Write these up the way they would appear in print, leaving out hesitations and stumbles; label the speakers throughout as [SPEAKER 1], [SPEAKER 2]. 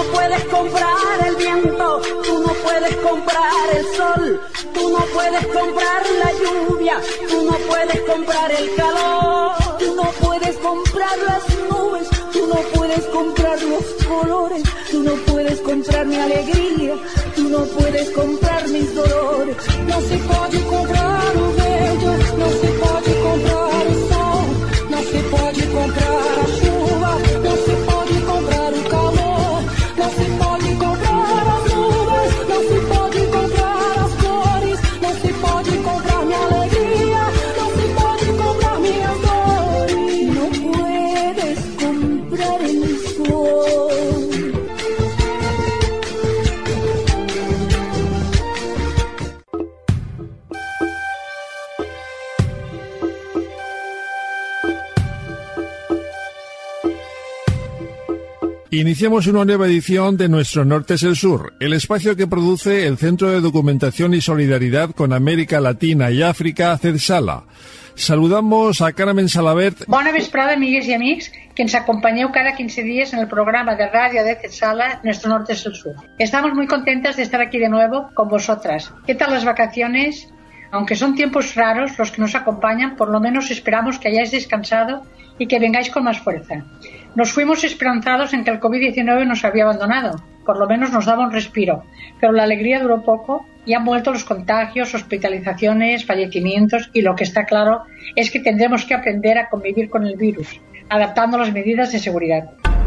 [SPEAKER 1] no puedes comprar el viento, tú no puedes comprar el sol, tú no puedes comprar la lluvia, tú no puedes comprar el calor, tú no puedes comprar las nubes, tú no puedes comprar los colores, tú no puedes comprar mi alegría, tú no puedes comprar mis dolores. No se pode comprar o verde, não se pode comprar o sol, não se pode comprar a chuva, não se pode comprar o calor, não se pode comprar as nuvens, não se pode comprar as cores, não se pode comprar minha alegria, não se pode comprar minhas dores, não puedes comprar el sol.
[SPEAKER 2] Iniciamos una nueva edición de Nuestro Norte es el Sur, el espacio que produce el Centro de Documentación y Solidaridad con América Latina y África, CEDSALA. Saludamos a Carmen Salabert.
[SPEAKER 3] Bona vesprada, amigues i amics, que ens acompañeu cada 15 días en el programa de radio de CEDSALA, Nuestro Norte es el Sur. Estamos muy contentas de estar aquí de nuevo con vosotras. ¿Qué tal las vacaciones? Aunque son tiempos raros los que nos acompañan, por lo menos esperamos que hayáis descansado y que vengáis con más fuerza. Nos fuimos esperanzados en que el COVID-19 nos había abandonado, por lo menos nos daba un respiro, pero la alegría duró poco y han vuelto los contagios, hospitalizaciones, fallecimientos y lo que está claro es que tendremos que aprender a convivir con el virus, adaptando las medidas de seguridad.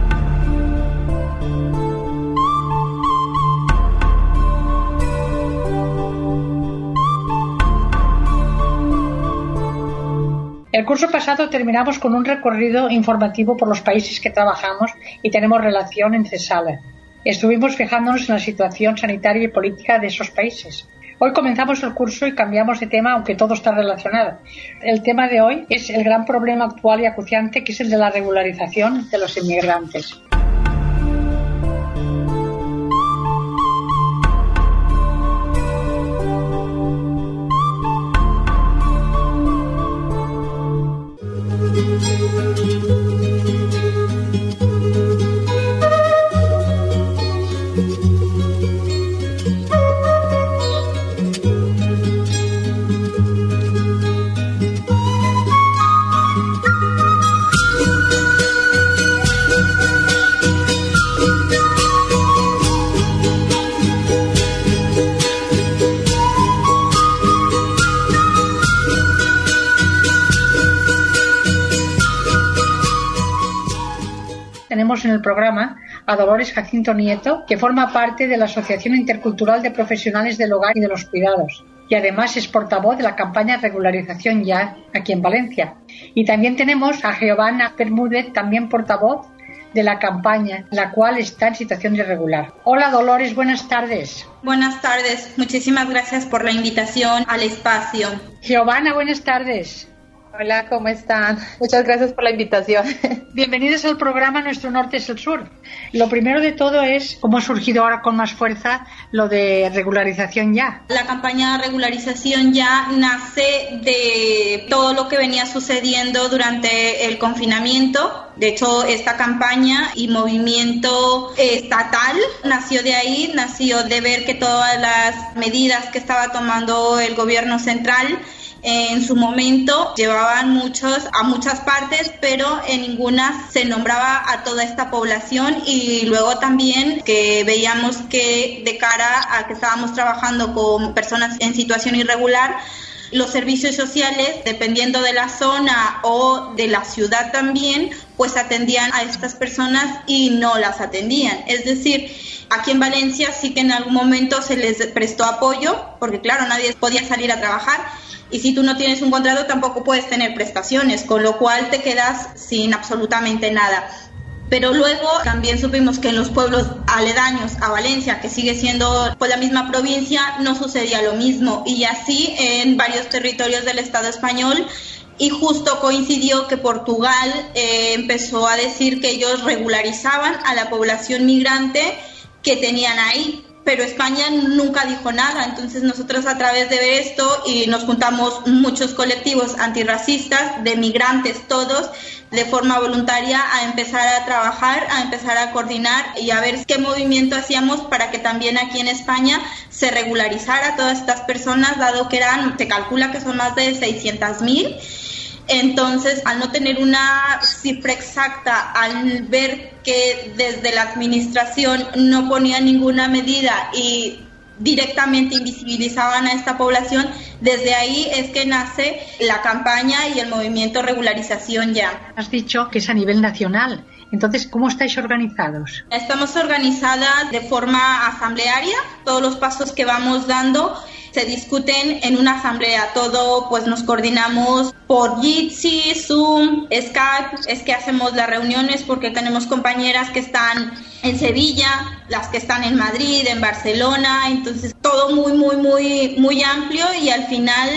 [SPEAKER 3] El curso pasado terminamos con un recorrido informativo por los países que trabajamos y tenemos relación en CEDSALA. Estuvimos fijándonos en la situación sanitaria y política de esos países. Hoy comenzamos el curso y cambiamos de tema, aunque todo está relacionado. El tema de hoy es el gran problema actual y acuciante, que es el de la regularización de los inmigrantes. Tenemos en el programa a Dolores Jacinto Nieto, que forma parte de la Asociación Intercultural de Profesionales del Hogar y de los Cuidados, y además es portavoz de la campaña Regularización Ya, aquí en Valencia. Y también tenemos a Giovanna Bermúdez, también portavoz de la campaña, la cual está en situación irregular. Hola Dolores, buenas tardes.
[SPEAKER 4] Buenas tardes, muchísimas gracias por la invitación al espacio.
[SPEAKER 3] Giovanna, buenas tardes.
[SPEAKER 5] Hola, ¿cómo están? Muchas gracias por la invitación.
[SPEAKER 3] Bienvenidos al programa Nuestro Norte es el Sur. Lo primero de todo es cómo ha surgido ahora con más fuerza lo de Regularización Ya.
[SPEAKER 4] La campaña Regularización Ya nace de todo lo que venía sucediendo durante el confinamiento. De hecho, esta campaña y movimiento estatal nació de ahí, nació de ver que todas las medidas que estaba tomando el gobierno central en su momento llevaban a muchas partes, pero en ninguna se nombraba a toda esta población, y luego también que veíamos que de cara a que estábamos trabajando con personas en situación irregular, los servicios sociales, dependiendo de la zona o de la ciudad también, pues atendían a estas personas y no las atendían. Es decir, aquí en Valencia sí que en algún momento se les prestó apoyo, porque claro, nadie podía salir a trabajar, y si tú no tienes un contrato tampoco puedes tener prestaciones, con lo cual te quedas sin absolutamente nada. Pero luego también supimos que en los pueblos aledaños a Valencia, que sigue siendo pues la misma provincia, no sucedía lo mismo, y así en varios territorios del Estado español. Y justo coincidió que Portugal empezó a decir que ellos regularizaban a la población migrante que tenían ahí. pero España nunca dijo nada. Entonces nosotros a través de esto y nos juntamos muchos colectivos antirracistas, de migrantes todos, de forma voluntaria a empezar a trabajar, a empezar a coordinar y a ver qué movimiento hacíamos para que también aquí en España se regularizara a todas estas personas, dado que se calcula que son más de 600.000. Entonces, al no tener una cifra exacta, al ver que desde la administración no ponía ninguna medida y directamente invisibilizaban a esta población, desde ahí es que nace la campaña y el movimiento Regularización Ya.
[SPEAKER 3] Has dicho que es a nivel nacional. Entonces, ¿cómo estáis organizados?
[SPEAKER 4] Estamos organizadas de forma asamblearia. Todos los pasos que vamos dando se discuten en una asamblea. Todo, pues nos coordinamos por Jitsi, Zoom, Skype. Es que hacemos las reuniones porque tenemos compañeras que están en Sevilla, las que están en Madrid, en Barcelona. Entonces, todo muy amplio y al final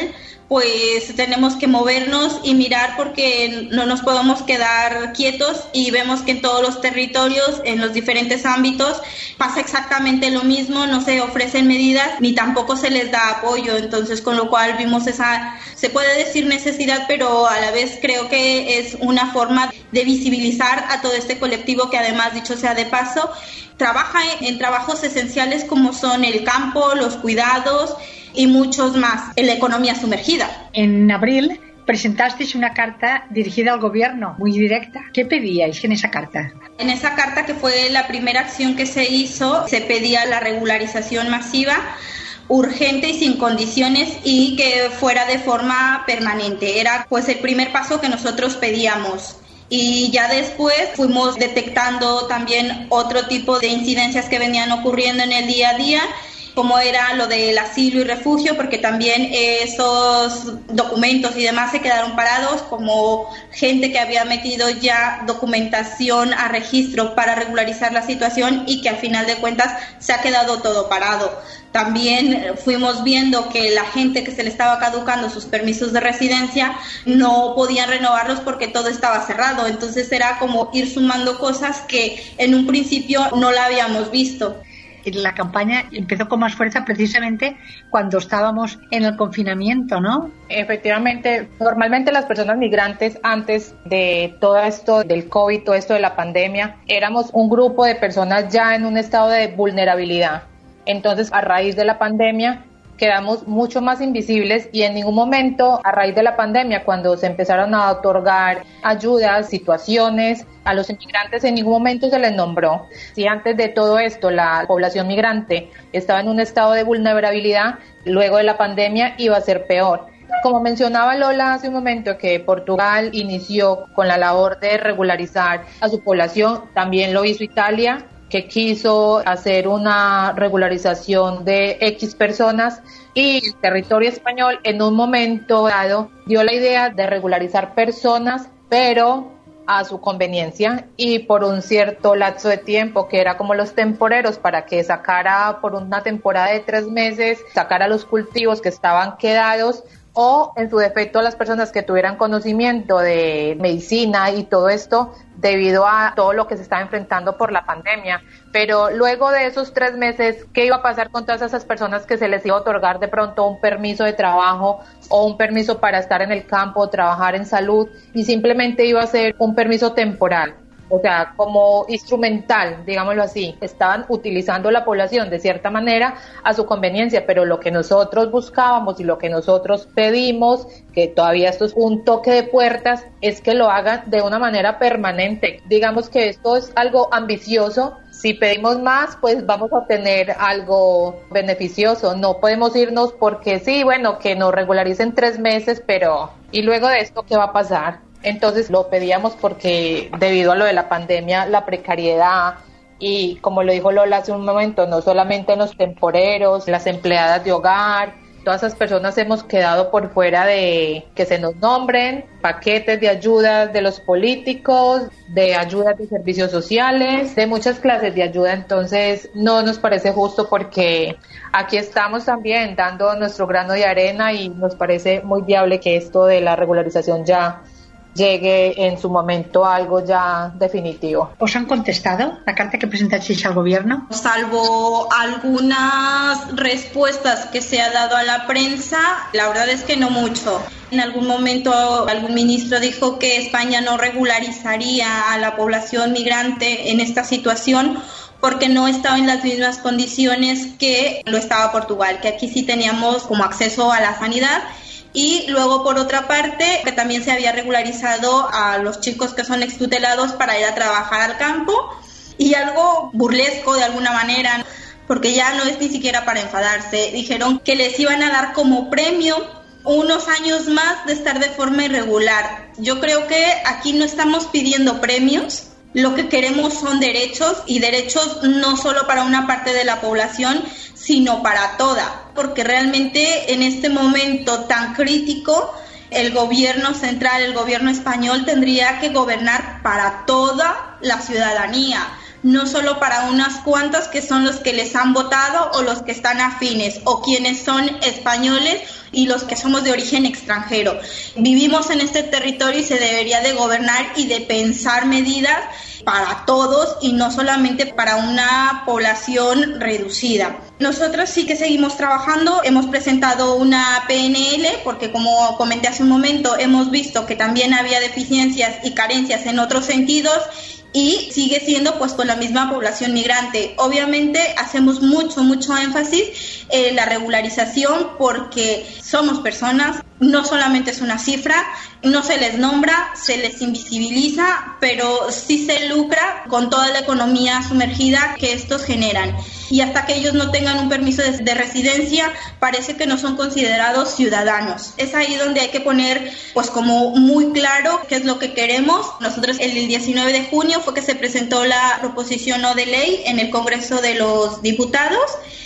[SPEAKER 4] pues tenemos que movernos y mirar porque no nos podemos quedar quietos y vemos que en todos los territorios, en los diferentes ámbitos, pasa exactamente lo mismo, no se ofrecen medidas ni tampoco se les da apoyo. Entonces, con lo cual vimos esa, se puede decir necesidad, pero a la vez creo que es una forma de visibilizar a todo este colectivo que además, dicho sea de paso, trabaja en trabajos esenciales como son el campo, los cuidados y muchos más en la economía sumergida.
[SPEAKER 3] En abril presentasteis una carta dirigida al gobierno, muy directa. ¿Qué pedíais en esa carta?
[SPEAKER 4] En esa carta, que fue la primera acción que se hizo, se pedía la regularización masiva, urgente y sin condiciones y que fuera de forma permanente. Era pues el primer paso que nosotros pedíamos. Y ya después fuimos detectando también otro tipo de incidencias que venían ocurriendo en el día a día, como era lo del asilo y refugio, porque también esos documentos y demás se quedaron parados, como gente que había metido ya documentación a registro para regularizar la situación y que al final de cuentas se ha quedado todo parado. También fuimos viendo que la gente que se le estaba caducando sus permisos de residencia no podían renovarlos porque todo estaba cerrado. Entonces era como ir sumando cosas que en un principio no la habíamos visto.
[SPEAKER 3] La campaña empezó con más fuerza precisamente cuando estábamos en el confinamiento, ¿no?
[SPEAKER 5] Efectivamente, normalmente las personas migrantes antes de todo esto del COVID, todo esto de la pandemia, éramos un grupo de personas ya en un estado de vulnerabilidad. Entonces, a raíz de la pandemia, quedamos mucho más invisibles y en ningún momento, a raíz de la pandemia, cuando se empezaron a otorgar ayudas, situaciones, a los inmigrantes en ningún momento se les nombró. Si antes de todo esto la población migrante estaba en un estado de vulnerabilidad, luego de la pandemia iba a ser peor. Como mencionaba Lola hace un momento, que Portugal inició con la labor de regularizar a su población, también lo hizo Italia, que quiso hacer una regularización de X personas, y el territorio español en un momento dado dio la idea de regularizar personas, pero a su conveniencia y por un cierto lapso de tiempo, que era como los temporeros, para que sacara por una temporada de 3 meses, sacara los cultivos que estaban quedados, o en su defecto las personas que tuvieran conocimiento de medicina y todo esto debido a todo lo que se estaba enfrentando por la pandemia. Pero luego de esos 3 meses, ¿qué iba a pasar con todas esas personas que se les iba a otorgar de pronto un permiso de trabajo o un permiso para estar en el campo, trabajar en salud, y simplemente iba a ser un permiso temporal? O sea, como instrumental, digámoslo así. Estaban utilizando la población de cierta manera a su conveniencia, pero lo que nosotros buscábamos y lo que nosotros pedimos, que todavía esto es un toque de puertas, es que lo hagan de una manera permanente. Digamos que esto es algo ambicioso. Si pedimos más, pues vamos a obtener algo beneficioso. No podemos irnos porque sí, bueno, que nos regularicen 3 meses, pero ¿y luego de esto qué va a pasar? Entonces lo pedíamos porque debido a lo de la pandemia, la precariedad, y como lo dijo Lola hace un momento, no solamente los temporeros, las empleadas de hogar, todas esas personas hemos quedado por fuera de que se nos nombren paquetes de ayudas de los políticos, de ayudas de servicios sociales, de muchas clases de ayuda. Entonces no nos parece justo, porque aquí estamos también dando nuestro grano de arena y nos parece muy viable que esto de la regularización ya llegue en su momento a algo ya definitivo.
[SPEAKER 3] ¿Os han contestado la carta que presentasteis al gobierno?
[SPEAKER 4] Salvo algunas respuestas que se ha dado a la prensa, la verdad es que no mucho. En algún momento algún ministro dijo que España no regularizaría a la población migrante en esta situación porque no estaba en las mismas condiciones que lo estaba Portugal, que aquí sí teníamos como acceso a la sanidad. Y luego, por otra parte, que también se había regularizado a los chicos que son extutelados para ir a trabajar al campo, y algo burlesco de alguna manera, porque ya no es ni siquiera para enfadarse, dijeron que les iban a dar como premio unos años más de estar de forma irregular. Yo creo que aquí no estamos pidiendo premios. Lo que queremos son derechos, y derechos no solo para una parte de la población, sino para toda, porque realmente en este momento tan crítico el gobierno central, el gobierno español tendría que gobernar para toda la ciudadanía, no solo para unas cuantas que son los que les han votado o los que están afines o quienes son españoles y los que somos de origen extranjero. Vivimos en este territorio y se debería de gobernar y de pensar medidas para todos y no solamente para una población reducida. Nosotros sí que seguimos trabajando, hemos presentado una PNL porque, como comenté hace un momento, hemos visto que también había deficiencias y carencias en otros sentidos y sigue siendo pues con la misma población migrante. Obviamente hacemos mucho énfasis en la regularización porque somos personas, no solamente es una cifra, no se les nombra, se les invisibiliza, pero sí se lucra con toda la economía sumergida que estos generan. Y hasta que ellos no tengan un permiso de residencia, parece que no son considerados ciudadanos. Es ahí donde hay que poner pues como muy claro qué es lo que queremos. Nosotros el 19 de junio fue que se presentó la proposición no de ley en el Congreso de los Diputados.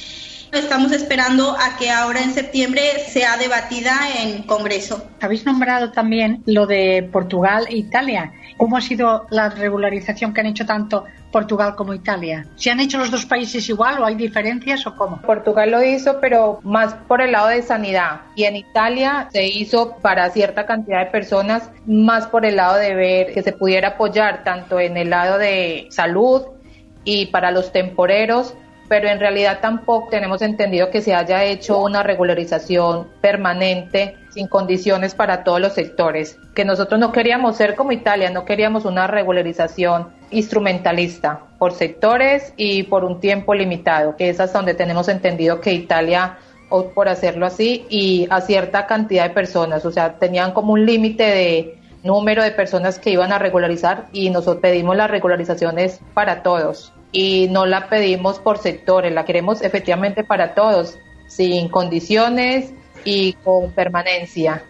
[SPEAKER 4] Estamos esperando a que ahora en septiembre sea debatida en Congreso.
[SPEAKER 3] Habéis nombrado también lo de Portugal e Italia. ¿Cómo ha sido la regularización que han hecho tanto Portugal como Italia? ¿Se han hecho los dos países igual o hay diferencias o cómo?
[SPEAKER 5] Portugal lo hizo, pero más por el lado de sanidad. Y en Italia se hizo para cierta cantidad de personas, más por el lado de ver que se pudiera apoyar tanto en el lado de salud y para los temporeros, pero en realidad tampoco tenemos entendido que se haya hecho una regularización permanente sin condiciones para todos los sectores. Que nosotros no queríamos ser como Italia, no queríamos una regularización instrumentalista por sectores y por un tiempo limitado, que es hasta donde tenemos entendido que Italia optó por hacerlo así y a cierta cantidad de personas, o sea, tenían como un límite de número de personas que iban a regularizar y nosotros pedimos las regularizaciones para todos. Y no la pedimos por sectores, la queremos efectivamente para todos, sin condiciones y con permanencia,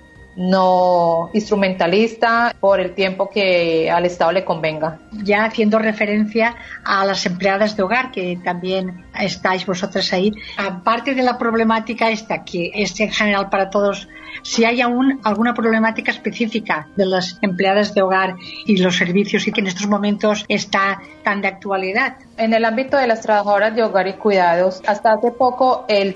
[SPEAKER 5] no instrumentalista por el tiempo que al Estado le convenga.
[SPEAKER 3] Ya haciendo referencia a las empleadas de hogar, que también estáis vosotras ahí, aparte de la problemática esta, que es en general para todos, si hay aún alguna problemática específica de las empleadas de hogar y los servicios y que en estos momentos está tan de actualidad.
[SPEAKER 5] En el ámbito de las trabajadoras de hogar y cuidados, hasta hace poco el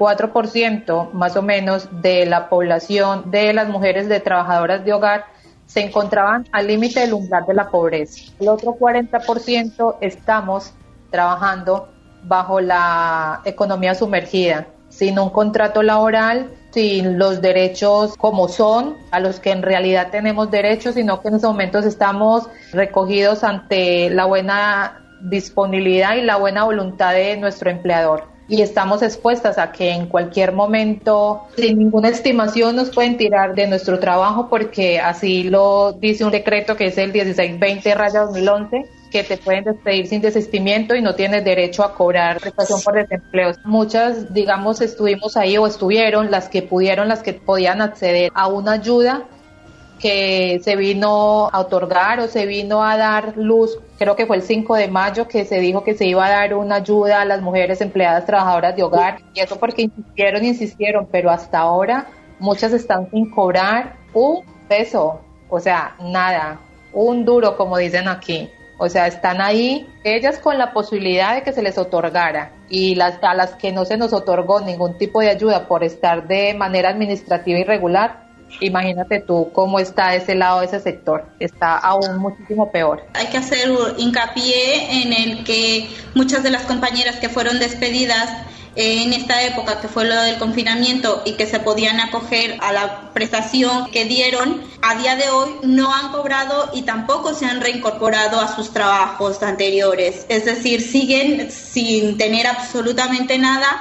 [SPEAKER 5] 34% más o menos de la población de las mujeres de trabajadoras de hogar se encontraban al límite del umbral de la pobreza. El otro 40% estamos trabajando bajo la economía sumergida, sin un contrato laboral, sin los derechos como son, a los que en realidad tenemos derechos, sino que en estos momentos estamos recogidos ante la buena disponibilidad y la buena voluntad de nuestro empleador. Y estamos expuestas a que en cualquier momento, sin ninguna estimación, nos pueden tirar de nuestro trabajo, porque así lo dice un decreto que es el 1620/2011, que te pueden despedir sin desistimiento y no tienes derecho a cobrar prestación por desempleo. Muchas, digamos, estuvimos ahí o estuvieron las que pudieron, las que podían acceder a una ayuda que se vino a otorgar o se vino a dar luz, creo que fue el 5 de mayo que se dijo que se iba a dar una ayuda a las mujeres empleadas trabajadoras de hogar, y eso porque insistieron, pero hasta ahora muchas están sin cobrar un peso, o sea, nada, un duro, como dicen aquí. O sea, están ahí ellas con la posibilidad de que se les otorgara, y a las que no se nos otorgó ningún tipo de ayuda por estar de manera administrativa irregular, Imagínate tú cómo está ese lado de ese sector, está aún muchísimo peor.
[SPEAKER 4] Hay que hacer hincapié en el que muchas de las compañeras que fueron despedidas en esta época, que fue lo del confinamiento y que se podían acoger a la prestación que dieron, a día de hoy no han cobrado y tampoco se han reincorporado a sus trabajos anteriores. Es decir, siguen sin tener absolutamente nada,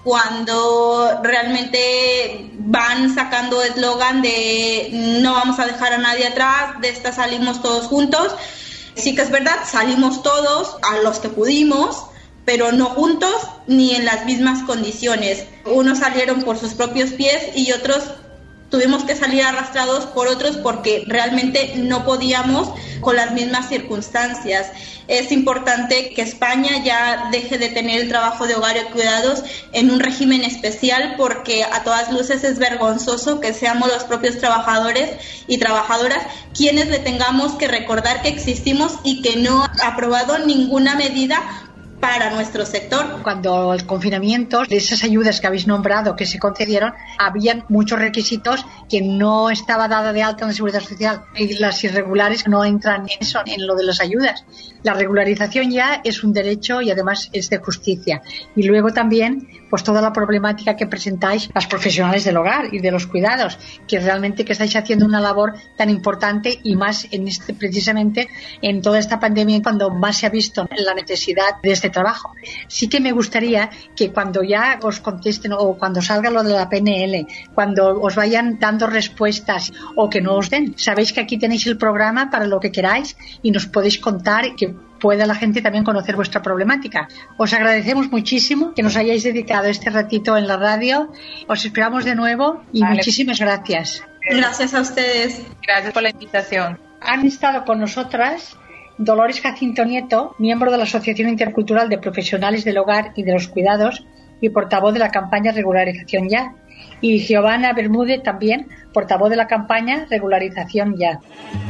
[SPEAKER 4] cuando realmente van sacando eslogan de no vamos a dejar a nadie atrás, de esta salimos todos juntos. Sí que es verdad, salimos todos a los que pudimos, pero no juntos ni en las mismas condiciones. Unos salieron por sus propios pies y otros tuvimos que salir arrastrados por otros porque realmente no podíamos con las mismas circunstancias. Es importante que España ya deje de tener el trabajo de hogar y cuidados en un régimen especial, porque a todas luces es vergonzoso que seamos los propios trabajadores y trabajadoras quienes le tengamos que recordar que existimos y que no ha aprobado ninguna medida para nuestro sector.
[SPEAKER 3] Cuando el confinamiento, de esas ayudas que habéis nombrado que se concedieron, habían muchos requisitos que no estaba dada de alta en la Seguridad Social, y las irregulares no entran en eso, en lo de las ayudas. La regularización ya es un derecho y además es de justicia. Y luego también pues toda la problemática que presentáis las profesionales del hogar y de los cuidados, que realmente que estáis haciendo una labor tan importante, y más en precisamente en toda esta pandemia, cuando más se ha visto la necesidad de este trabajo. Sí que me gustaría que cuando ya os contesten o cuando salga lo de la PNL, cuando os vayan dando respuestas o que no os den, sabéis que aquí tenéis el programa para lo que queráis y nos podéis contar, que pueda la gente también conocer vuestra problemática. Os agradecemos muchísimo que nos hayáis dedicado este ratito en la radio. Os esperamos de nuevo y muchísimas gracias.
[SPEAKER 4] Gracias a ustedes.
[SPEAKER 5] Gracias por la invitación.
[SPEAKER 3] Han estado con nosotras Dolores Jacinto Nieto, miembro de la Asociación Intercultural de Profesionales del Hogar y de los Cuidados y portavoz de la campaña Regularización Ya, y Giovanna Bermúdez, también portavoz de la campaña Regularización Ya.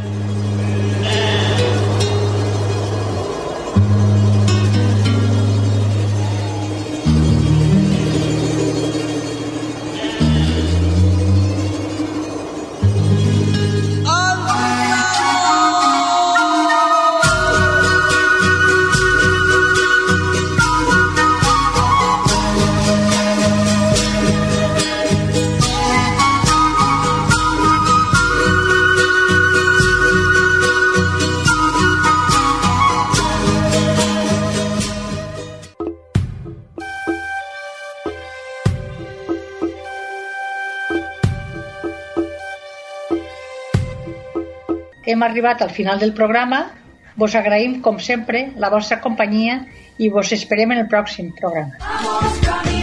[SPEAKER 3] Hem arribat al final del programa. Vos agraïm, com sempre, la vostra companyia i vos esperem en el pròxim programa.